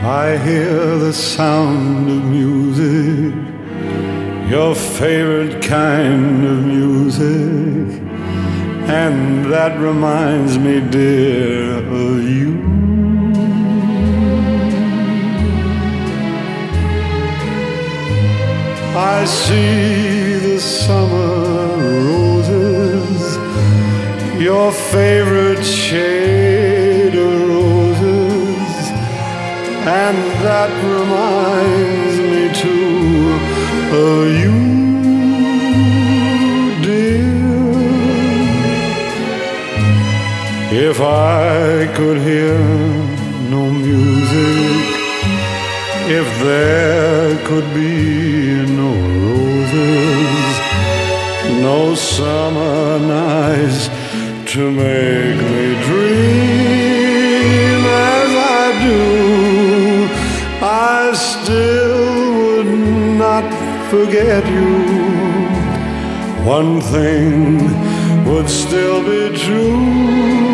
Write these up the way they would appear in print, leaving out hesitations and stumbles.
I hear the sound of music, your favorite kind of music, and that reminds me, dear, of you. I see the summer roses, your favorite shade of roses, and that reminds me too of you, dear. If I could hear no music, if there could be no roses, no summer nights to make me dream as I do, I still would not forget you. One thing would still be true.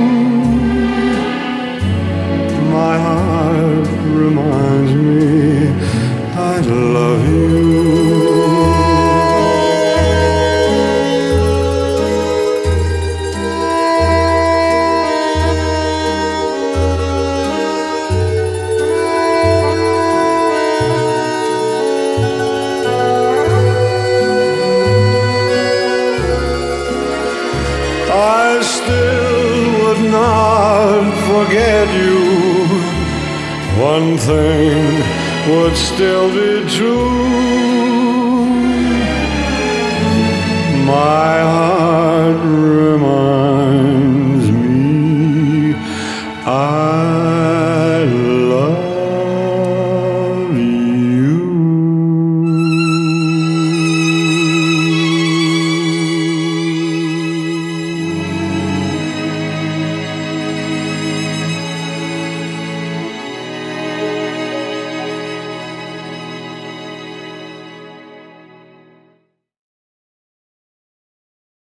My heart reminds me I love you. I still would not forget you. One thing would still be true. My heart